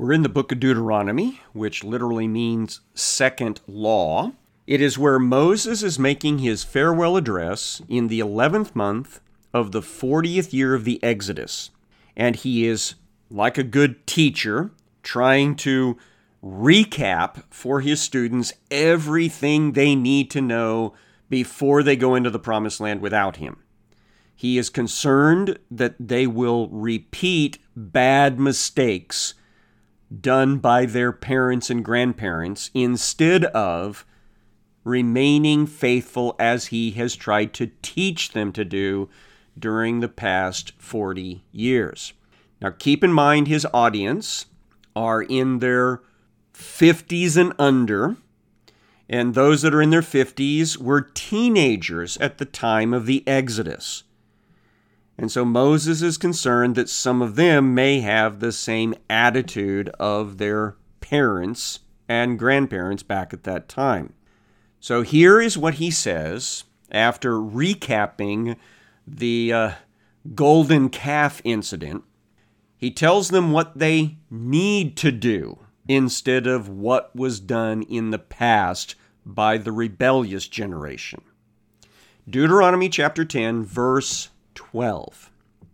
We're in the book of Deuteronomy, which literally means second law. It is where Moses is making his farewell address in the 11th month of the 40th year of the Exodus. And he is, like a good teacher, trying to recap for his students everything they need to know before they go into the promised land without him. He is concerned that they will repeat bad mistakes done by their parents and grandparents instead of remaining faithful as he has tried to teach them to do during the past 40 years. Now keep in mind his audience are in their 50s and under, and those that are in their 50s were teenagers at the time of the Exodus. And so Moses is concerned that some of them may have the same attitude of their parents and grandparents back at that time. So here is what he says after recapping the golden calf incident. He tells them what they need to do instead of what was done in the past by the rebellious generation. Deuteronomy chapter 10, verse 12.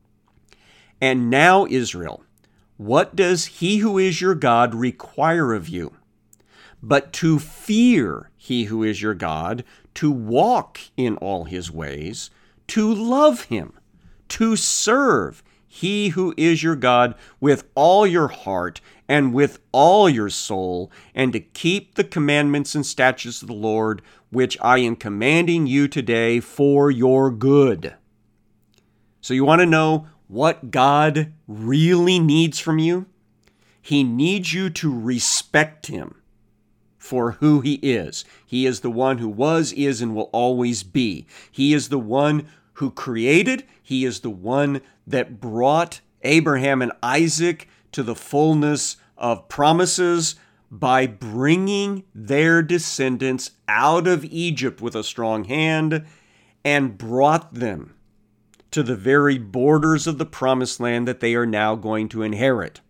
And now, Israel, what does he who is your God require of you? But to fear he who is your God, to walk in all his ways, to love him, to serve he who is your God with all your heart and with all your soul, and to keep the commandments and statutes of the Lord, which I am commanding you today for your good. So you want to know what God really needs from you? He needs you to respect him for who he is. He is the one who was, is, and will always be. He is the one who created. He is the one that brought Abraham and Isaac to the fullness of promises by bringing their descendants out of Egypt with a strong hand and brought them to the very borders of the promised land that they are now going to inherit.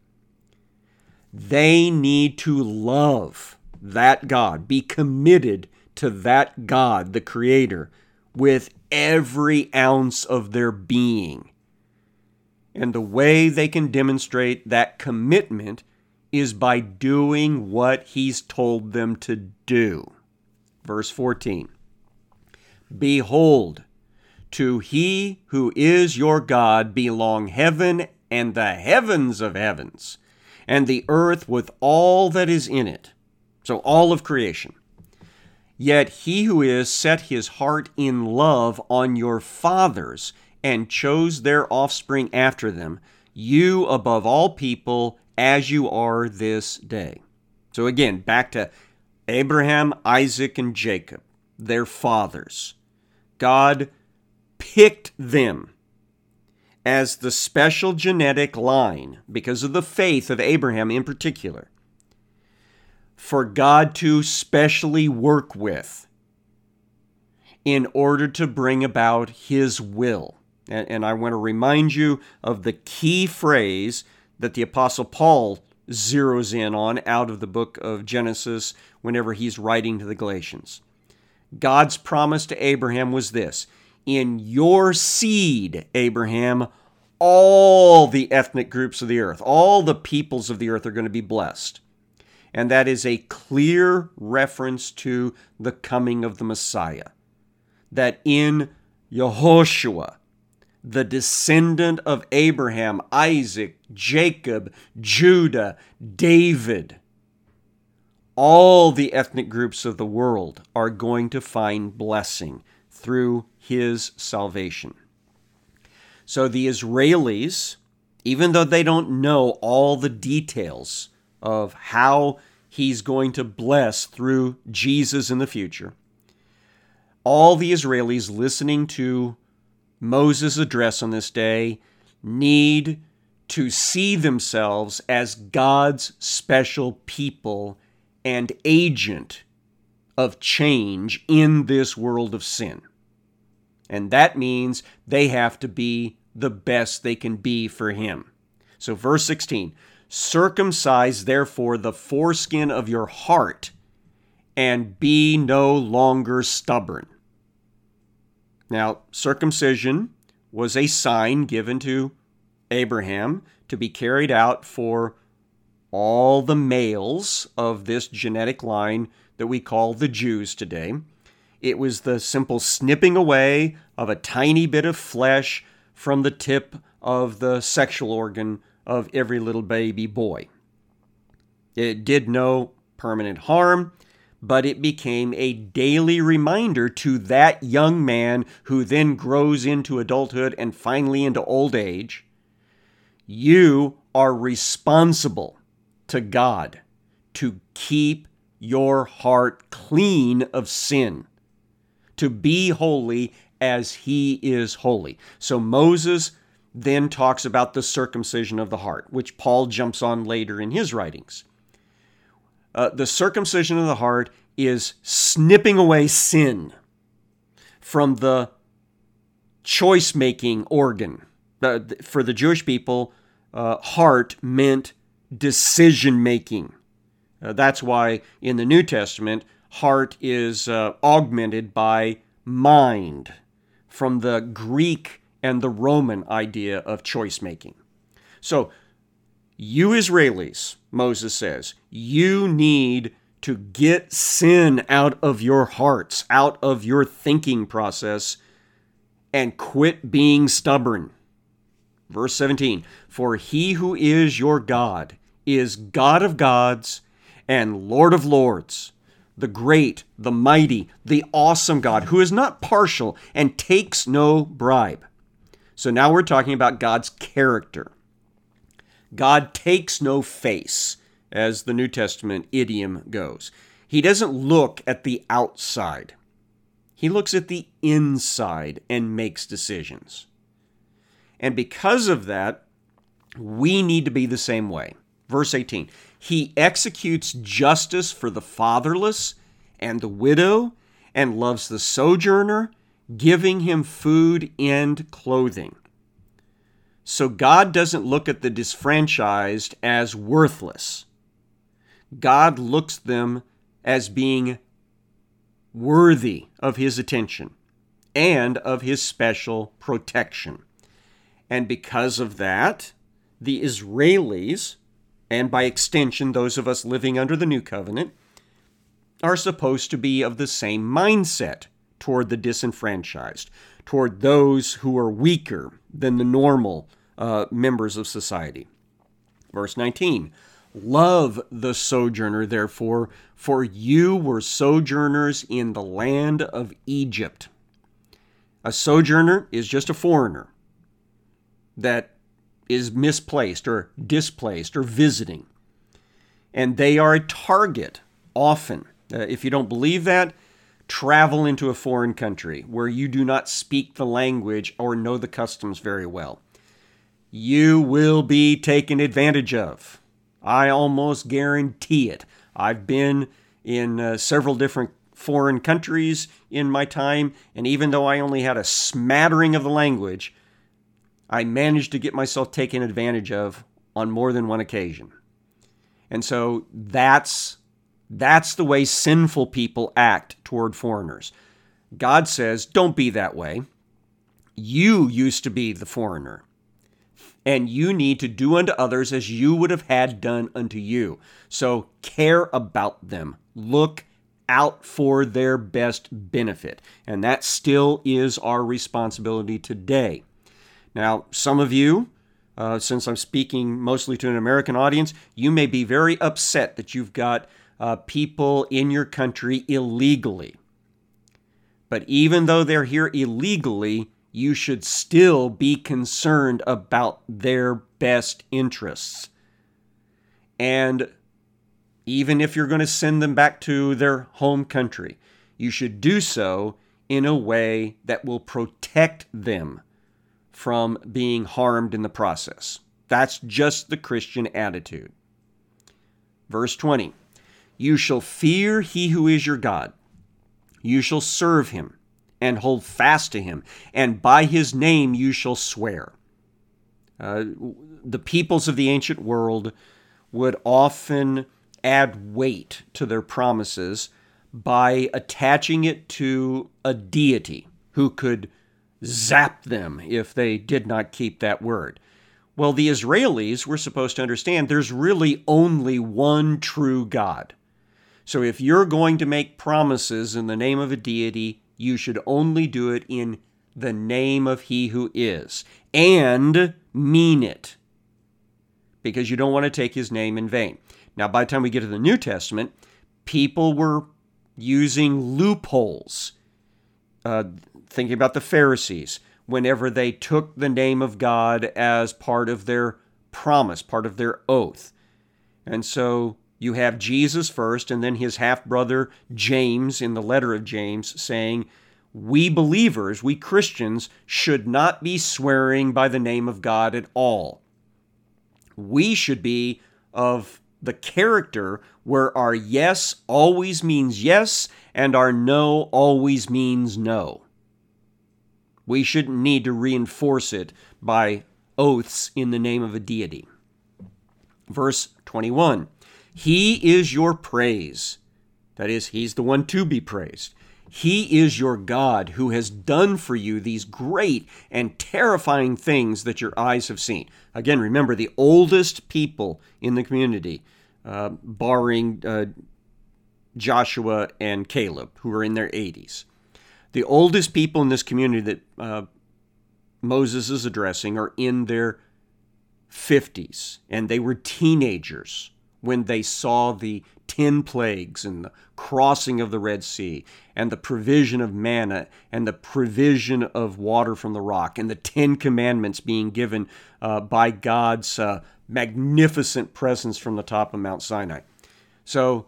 They need to love that God, be committed to that God, the Creator, with every ounce of their being. And the way they can demonstrate that commitment is by doing what he's told them to do. Verse 14. Behold, to he who is your God belong heaven and the heavens of heavens, and the earth with all that is in it. So all of creation. Yet he who is set his heart in love on your fathers and chose their offspring after them, you above all people, as you are this day. So again, back to Abraham, Isaac, and Jacob, their fathers. God picked them as the special genetic line, because of the faith of Abraham in particular, for God to specially work with in order to bring about his will. And I want to remind you of the key phrase that the Apostle Paul zeroes in on out of the book of Genesis whenever he's writing to the Galatians. God's promise to Abraham was this: in your seed, Abraham, all the ethnic groups of the earth, all the peoples of the earth are going to be blessed. And that is a clear reference to the coming of the Messiah. That in Yehoshua, the descendant of Abraham, Isaac, Jacob, Judah, David, all the ethnic groups of the world are going to find blessing through his salvation. So the Israelis, even though they don't know all the details of how he's going to bless through Jesus in the future, all the Israelis listening to Moses' address on this day need to see themselves as God's special people and agent of change in this world of sin. And that means they have to be the best they can be for him. So verse 16, Circumcise, therefore, the foreskin of your heart, and be no longer stubborn. Now, circumcision was a sign given to Abraham to be carried out for all the males of this genetic line that we call the Jews today. It was the simple snipping away of a tiny bit of flesh from the tip of the sexual organ of every little baby boy. It did no permanent harm, but it became a daily reminder to that young man who then grows into adulthood and finally into old age. You are responsible to God to keep your heart clean of sin, to be holy as He is holy. So Moses then talks about the circumcision of the heart, which Paul jumps on later in his writings. The circumcision of the heart is snipping away sin from the choice-making organ. For the Jewish people, heart meant decision-making. That's why in the New Testament, heart is augmented by mind, from the Greek and the Roman idea of choice-making. So, you Israelis, Moses says, you need to get sin out of your hearts, out of your thinking process, and quit being stubborn. Verse 17, for He who is your God is God of gods and Lord of lords, the great, the mighty, the awesome God, who is not partial and takes no bribe. So now we're talking about God's character. God takes no face, as the New Testament idiom goes. He doesn't look at the outside. He looks at the inside and makes decisions. And because of that, we need to be the same way. Verse 18, He executes justice for the fatherless and the widow, and loves the sojourner, giving him food and clothing. So God doesn't look at the disfranchised as worthless. God looks at them as being worthy of His attention and of His special protection. And because of that, the Israelis, and by extension those of us living under the New Covenant, are supposed to be of the same mindset toward the disenfranchised, toward those who are weaker than the normal members of society. Verse 19, love the sojourner, therefore, for you were sojourners in the land of Egypt. A sojourner is just a foreigner that is misplaced or displaced or visiting. And they are a target often. If you don't believe that, travel into a foreign country where you do not speak the language or know the customs very well. You will be taken advantage of. I almost guarantee it. I've been in several different foreign countries in my time, and even though I only had a smattering of the language, I managed to get myself taken advantage of on more than one occasion. And so that's the way sinful people act toward foreigners. God says, don't be that way. You used to be the foreigner, and you need to do unto others as you would have had done unto you. So care about them. Look out for their best benefit. And that still is our responsibility today. Now, some of you, since I'm speaking mostly to an American audience, you may be very upset that you've got people in your country illegally. But even though they're here illegally, you should still be concerned about their best interests. And even if you're going to send them back to their home country, you should do so in a way that will protect them from being harmed in the process. That's just the Christian attitude. Verse 20, you shall fear He who is your God. You shall serve Him and hold fast to Him, and by His name you shall swear. The peoples of the ancient world would often add weight to their promises by attaching it to a deity who could zap them if they did not keep that word. Well, the Israelis were supposed to understand there's really only one true God. So if you're going to make promises in the name of a deity, you should only do it in the name of He who is, and mean it, because you don't want to take His name in vain. Now, by the time we get to the New Testament, people were using loopholes. Thinking about the Pharisees, whenever they took the name of God as part of their promise, part of their oath. And so you have Jesus first, and then his half-brother James in the letter of James saying, we believers, we Christians, should not be swearing by the name of God at all. We should be of the character where our yes always means yes, and our no always means no. We shouldn't need to reinforce it by oaths in the name of a deity. Verse 21, He is your praise. That is, He's the one to be praised. He is your God who has done for you these great and terrifying things that your eyes have seen. Again, remember, the oldest people in the community, barring Joshua and Caleb, who are in their 80s. The oldest people in this community that Moses is addressing are in their 50s, and they were teenagers when they saw the 10 plagues and the crossing of the Red Sea and the provision of manna and the provision of water from the rock and the 10 commandments being given by God's magnificent presence from the top of Mount Sinai. So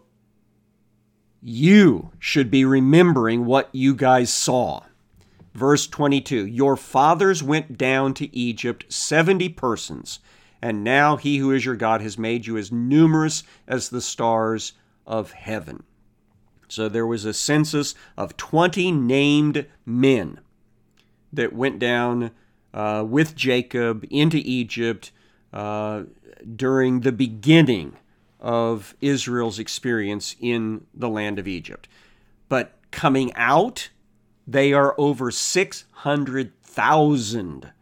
you should be remembering what you guys saw. Verse 22, your fathers went down to Egypt 70 persons, and now He who is your God has made you as numerous as the stars of heaven. So there was a census of 20 named men that went down with Jacob into Egypt during the beginning of Israel's experience in the land of Egypt. But coming out, they are over 600,000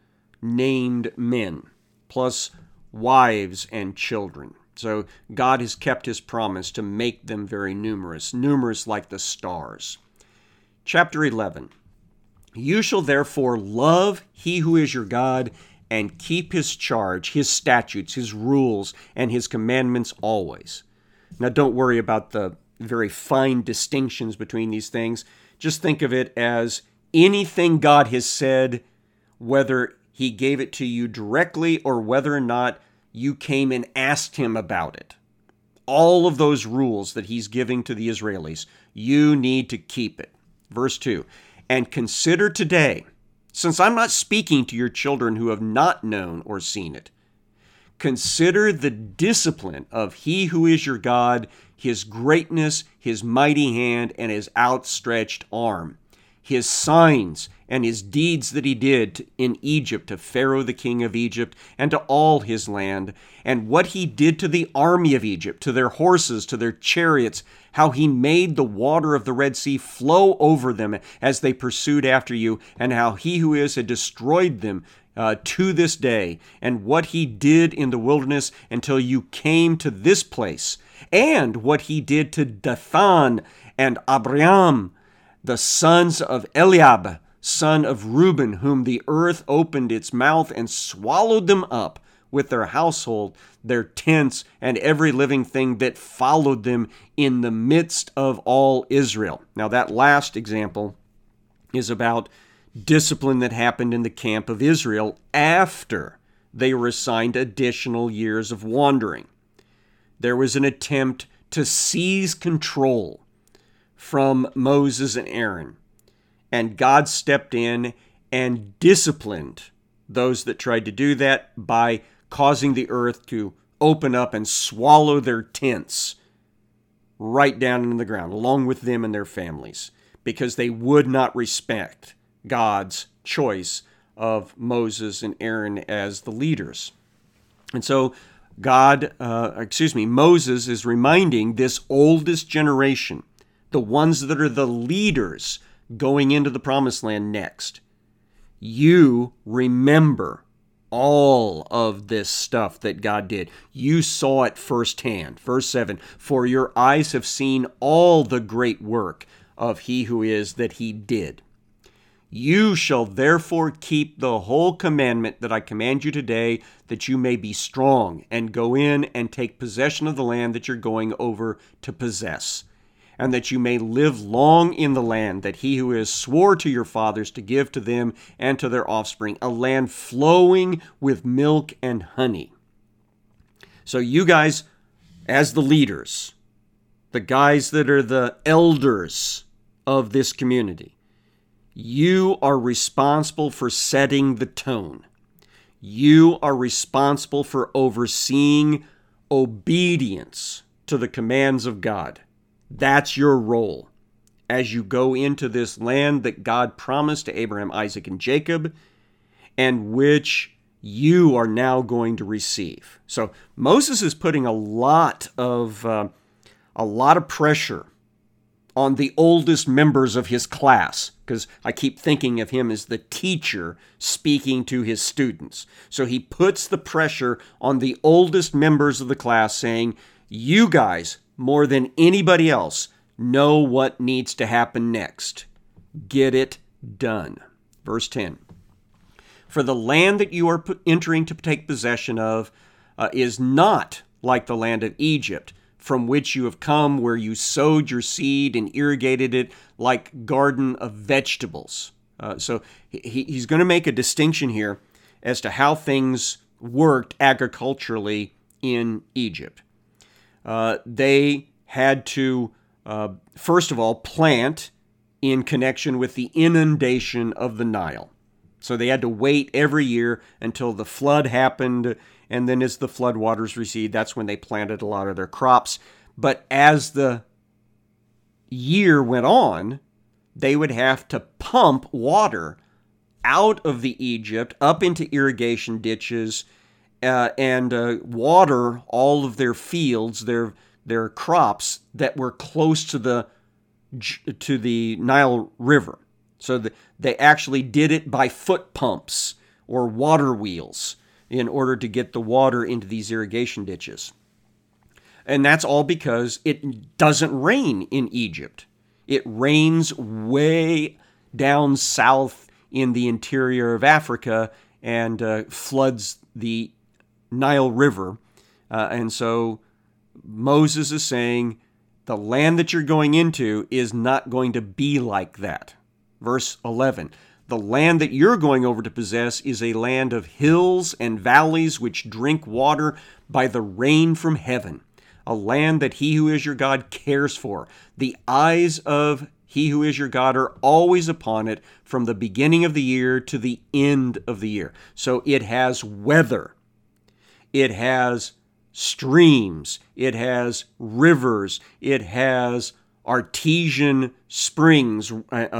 named men, plus wives and children. So God has kept His promise to make them very numerous, numerous like the stars. Chapter 11, you shall therefore love He who is your God and keep His charge, His statutes, His rules, and His commandments always. Now, don't worry about the very fine distinctions between these things. Just think of it as anything God has said, whether He gave it to you directly or whether or not you came and asked Him about it. All of those rules that He's giving to the Israelis, you need to keep it. Verse 2, and consider today, since I'm not speaking to your children who have not known or seen it, consider the discipline of He who is your God, His greatness, His mighty hand, and His outstretched arm, His signs and His deeds that He did in Egypt to Pharaoh the king of Egypt and to all his land, and what He did to the army of Egypt, to their horses, to their chariots, how He made the water of the Red Sea flow over them as they pursued after you, and how He who is had destroyed them to this day, and what He did in the wilderness until you came to this place, and what He did to Dathan and Abiram, the sons of Eliab, son of Reuben, whom the earth opened its mouth and swallowed them up with their household, their tents, and every living thing that followed them in the midst of all Israel. Now that last example is about discipline that happened in the camp of Israel after they were assigned additional years of wandering. There was an attempt to seize control from Moses and Aaron, and God stepped in and disciplined those that tried to do that by causing the earth to open up and swallow their tents right down into the ground, along with them and their families, because they would not respect God's choice of Moses and Aaron as the leaders. And so Moses is reminding this oldest generation, the ones that are the leaders going into the promised land next. You remember all of this stuff that God did. You saw it firsthand. Verse 7, for your eyes have seen all the great work of he who is that he did. You shall therefore keep the whole commandment that I command you today, that you may be strong and go in and take possession of the land that you're going over to possess, and that you may live long in the land that he who is swore to your fathers to give to them and to their offspring, a land flowing with milk and honey. So you guys, as the leaders, the guys that are the elders of this community, you are responsible for setting the tone. You are responsible for overseeing obedience to the commands of God. That's your role as you go into this land that God promised to Abraham, Isaac, and Jacob, and which you are now going to receive. So Moses is putting a lot of pressure on the oldest members of his class, because I keep thinking of him as the teacher speaking to his students. So he puts the pressure on the oldest members of the class, saying, you guys, more than anybody else, know what needs to happen next. Get it done. Verse 10. For the land that you are entering to take possession of is not like the land of Egypt, from which you have come, where you sowed your seed and irrigated it like garden of vegetables. So he's going to make a distinction here as to how things worked agriculturally in Egypt. They had to, first of all, plant in connection with the inundation of the Nile. So they had to wait every year until the flood happened, and then as the flood waters recede, that's when they planted a lot of their crops. But as the year went on, they would have to pump water out of the Egypt up into irrigation ditches and water all of their fields, their crops that were close to the Nile River. So they actually did it by foot pumps or water wheels in order to get the water into these irrigation ditches. And that's all because it doesn't rain in Egypt. It rains way down south in the interior of Africa and floods the Nile River. And so Moses is saying the land that you're going into is not going to be like that. Verse 11, the land that you're going over to possess is a land of hills and valleys which drink water by the rain from heaven, a land that he who is your God cares for. The eyes of he who is your God are always upon it from the beginning of the year to the end of the year. So it has weather. It has streams. It has rivers. It has artesian springs,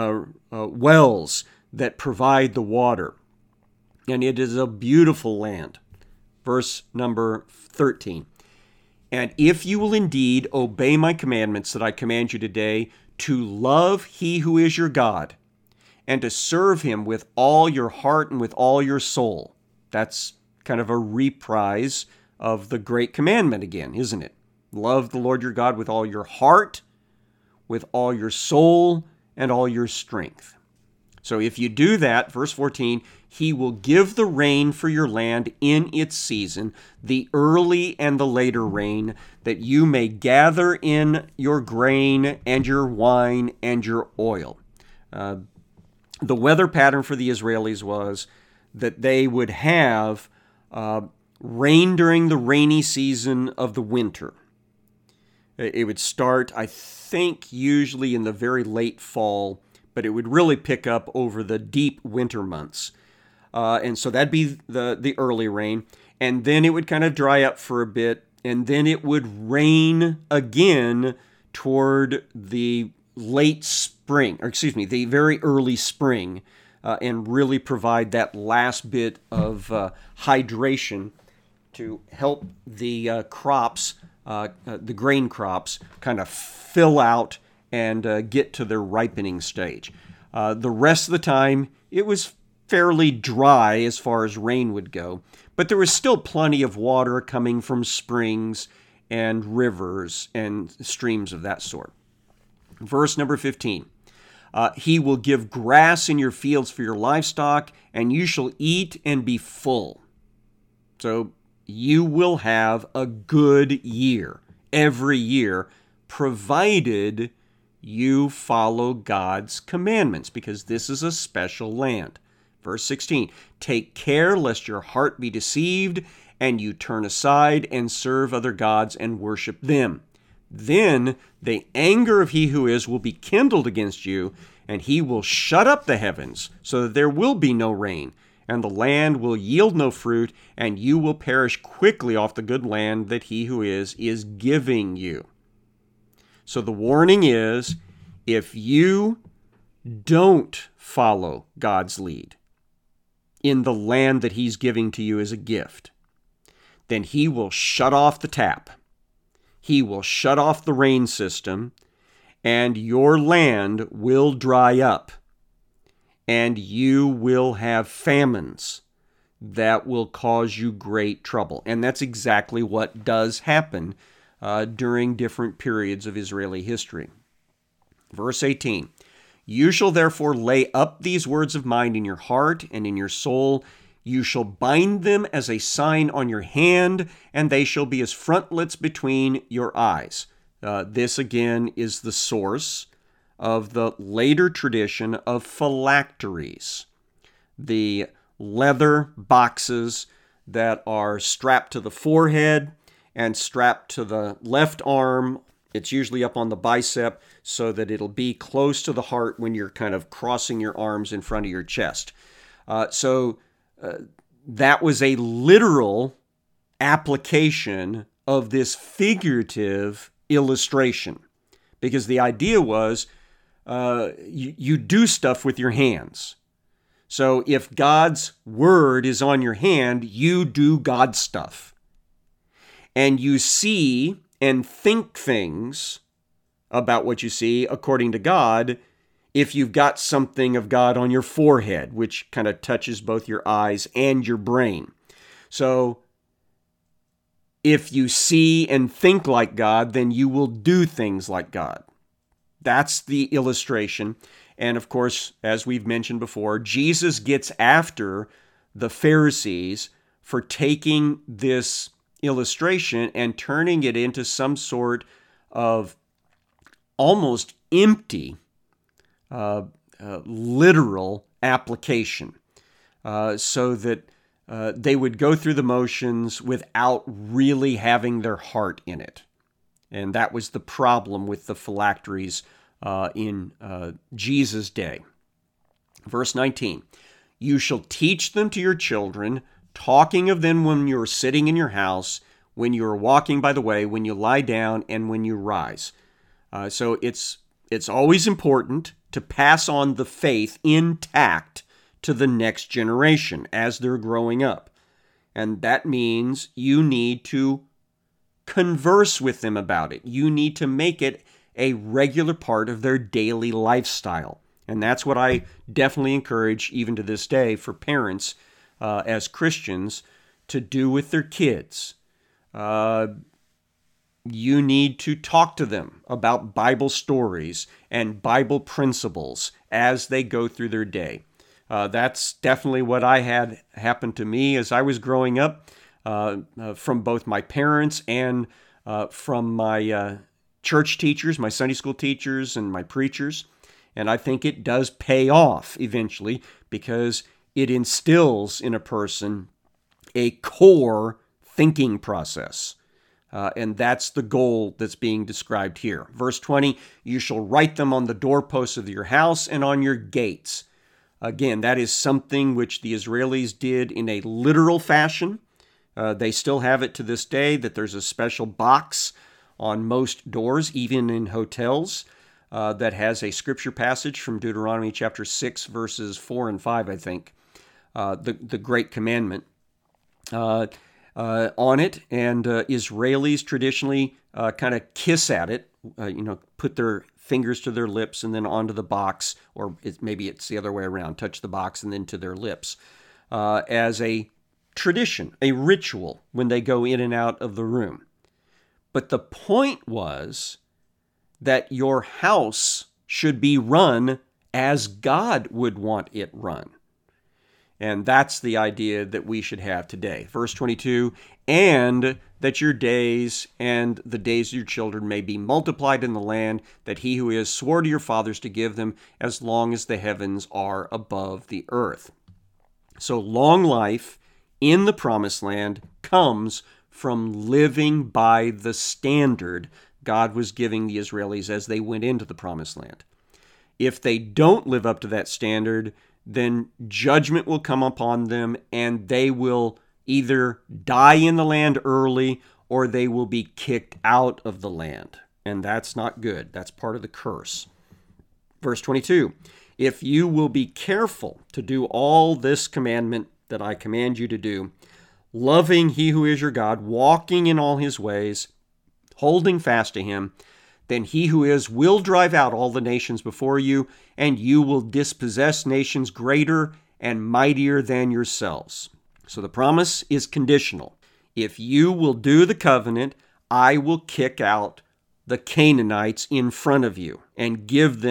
wells that provide the water. And it is a beautiful land. Verse number 13. And if you will indeed obey my commandments that I command you today, to love he who is your God, and to serve him with all your heart and with all your soul. That's kind of a reprise of the great commandment again, isn't it? Love the Lord your God with all your heart, with all your soul, and all your strength. So if you do that, verse 14, he will give the rain for your land in its season, the early and the later rain, that you may gather in your grain and your wine and your oil. The weather pattern for the Israelis was that they would have rain during the rainy season of the winter. It would start, I think, usually in the very late fall, but it would really pick up over the deep winter months. And so that'd be the early rain. And then it would kind of dry up for a bit, and then it would rain again toward the late spring, the very early spring, and really provide that last bit of hydration to help the crops, the grain crops, kind of fill out and get to their ripening stage. The rest of the time, it was fairly dry as far as rain would go, but there was still plenty of water coming from springs and rivers and streams of that sort. Verse number 15. He will give grass in your fields for your livestock, and you shall eat and be full. So you will have a good year every year, provided you follow God's commandments, because this is a special land. Verse 16, take care lest your heart be deceived, and you turn aside and serve other gods and worship them. Then the anger of he who is will be kindled against you, and he will shut up the heavens, so that there will be no rain, and the land will yield no fruit, and you will perish quickly off the good land that he who is giving you. So the warning is, if you don't follow God's lead in the land that he's giving to you as a gift, then he will shut off the tap. He will shut off the rain system, and your land will dry up, and you will have famines that will cause you great trouble. And that's exactly what does happen during different periods of Israeli history. Verse 18, you shall therefore lay up these words of mine in your heart and in your soul. You shall bind them as a sign on your hand, and they shall be as frontlets between your eyes. This again is the source of the later tradition of phylacteries, the leather boxes that are strapped to the forehead and strapped to the left arm. It's usually up on the bicep so that it'll be close to the heart when you're kind of crossing your arms in front of your chest. That was a literal application of this figurative illustration, because the idea was you do stuff with your hands. So if God's word is on your hand, you do God's stuff. And you see and think things about what you see according to God if you've got something of God on your forehead, which kind of touches both your eyes and your brain. So if you see and think like God, then you will do things like God. That's the illustration. And of course, as we've mentioned before, Jesus gets after the Pharisees for taking this illustration and turning it into some sort of almost empty literal application, so that they would go through the motions without really having their heart in it. And that was the problem with the phylacteries in Jesus' day. Verse 19, you shall teach them to your children, talking of them when you are sitting in your house, when you are walking by the way, when you lie down, and when you rise. So it's always important to pass on the faith intact to the next generation as they're growing up. And that means you need to converse with them about it. You need to make it a regular part of their daily lifestyle. And that's what I definitely encourage, even to this day, for parents as Christians to do with their kids. You need to talk to them about Bible stories and Bible principles as they go through their day. That's definitely what I had happen to me as I was growing up, from both my parents and from my church teachers, my Sunday school teachers, and my preachers. And I think it does pay off eventually, because it instills in a person a core thinking process. And that's the goal that's being described here. Verse 20, you shall write them on the doorposts of your house and on your gates. Again, that is something which the Israelis did in a literal fashion. They still have it to this day, that there's a special box on most doors, even in hotels, that has a scripture passage from Deuteronomy chapter 6, verses 4 and 5, I think, the Great Commandment. on it, and Israelis traditionally kind of kiss at it, put their fingers to their lips and then onto the box, or maybe it's the other way around, touch the box and then to their lips, as a tradition, a ritual when they go in and out of the room. But the point was that your house should be run as God would want it run. And that's the idea that we should have today. Verse 22, and that your days and the days of your children may be multiplied in the land that he who is swore to your fathers to give them as long as the heavens are above the earth. So long life in the promised land comes from living by the standard God was giving the Israelis as they went into the promised land. If they don't live up to that standard, then judgment will come upon them, and they will either die in the land early or they will be kicked out of the land. And that's not good. That's part of the curse. Verse 22, if you will be careful to do all this commandment that I command you to do, loving he who is your God, walking in all his ways, holding fast to him, then he who is will drive out all the nations before you, and you will dispossess nations greater and mightier than yourselves. So the promise is conditional. If you will do the covenant, I will kick out the Canaanites in front of you and give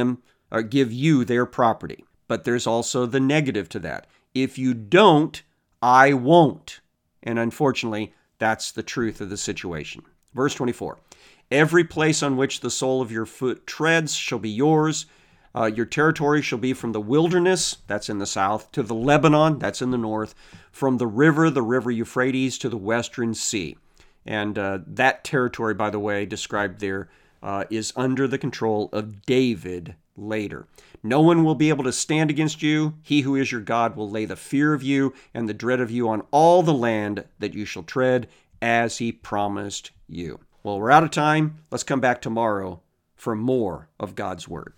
you their property. But there's also the negative to that. If you don't, I won't. And unfortunately, that's the truth of the situation. Verse 24. Every place on which the sole of your foot treads shall be yours. Your territory shall be from the wilderness, that's in the south, to the Lebanon, that's in the north, from the river Euphrates, to the western sea. And that territory, by the way, described there, is under the control of David later. No one will be able to stand against you. He who is your God will lay the fear of you and the dread of you on all the land that you shall tread, as he promised you. Well, we're out of time. Let's come back tomorrow for more of God's Word.